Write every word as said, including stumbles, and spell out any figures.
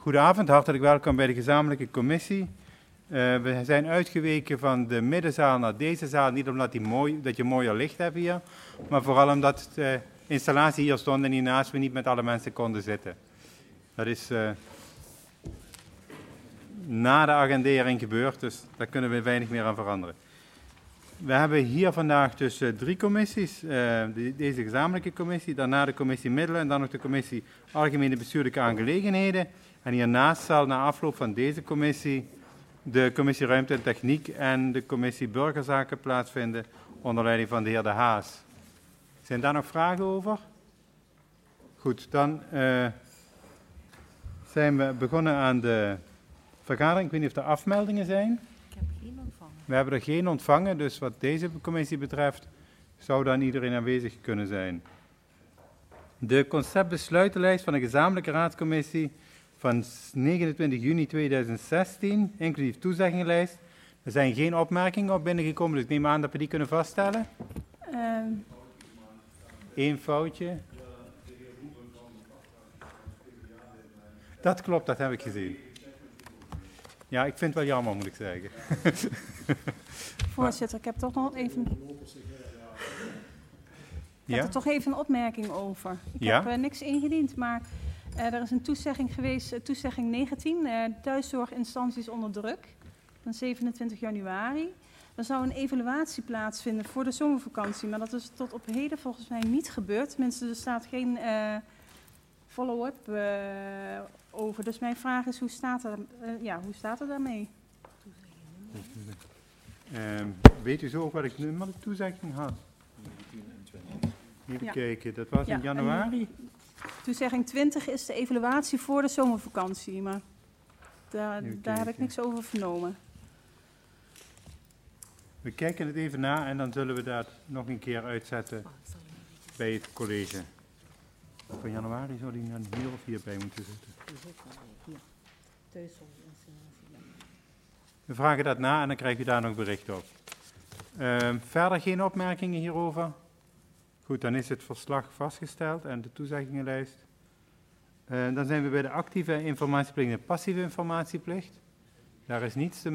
Goedenavond, hartelijk welkom bij de gezamenlijke commissie. Uh, we zijn uitgeweken van de middenzaal naar deze zaal, niet omdat die mooi, dat je mooier licht hebt hier, maar vooral omdat de installatie hier stond en hiernaast we niet met alle mensen konden zitten. Dat is uh, na de agendering gebeurd, dus daar kunnen we weinig meer aan veranderen. We hebben hier vandaag dus uh, drie commissies. Uh, de, deze gezamenlijke commissie, daarna de commissie Middelen en dan nog de commissie Algemene Bestuurlijke Aangelegenheden. En hiernaast zal na afloop van deze commissie de commissie Ruimte en Techniek en de commissie Burgerzaken plaatsvinden onder leiding van de heer De Haas. Zijn daar nog vragen over? Goed, dan uh, zijn we begonnen aan de vergadering. Ik weet niet of er afmeldingen zijn. Ik heb geen ontvangen. We hebben er geen ontvangen, dus wat deze commissie betreft zou dan iedereen aanwezig kunnen zijn. De conceptbesluitenlijst van de gezamenlijke raadscommissie van negenentwintig juni tweeduizend zestien, inclusief toezeggingenlijst. Er zijn geen opmerkingen op binnengekomen, dus ik neem aan dat we die kunnen vaststellen. Um. Eén foutje. Dat klopt, dat heb ik gezien. Ja, ik vind het wel jammer, moet ik zeggen. Voorzitter, ik heb toch nog even... Ik heb ja? er toch even een opmerking over. Ik ja? heb uh, niks ingediend, maar uh, er is een toezegging geweest, uh, toezegging negentien, uh, thuiszorginstanties onder druk, van zevenentwintig januari. Er zou een evaluatie plaatsvinden voor de zomervakantie, maar dat is tot op heden volgens mij niet gebeurd. Tenminste, er staat geen uh, follow-up uh, over. Dus mijn vraag is, hoe staat, er, uh, ja, hoe staat het daarmee? Uh, weet u zo ook wat ik nu met de toezegging had? Even ja. kijken, dat was ja, in januari. Toezegging twintig is de evaluatie voor de zomervakantie, maar daar, daar heb ik niks over vernomen. We kijken het even na en dan zullen we dat nog een keer uitzetten bij het college. Van januari zou die dan hier of hierbij moeten zitten. We vragen dat na en dan krijg je daar nog bericht op. Uh, verder geen opmerkingen hierover? Goed, dan is het verslag vastgesteld en de toezeggingenlijst. Uh, dan zijn we bij de actieve informatieplicht en passieve informatieplicht. Daar is niets te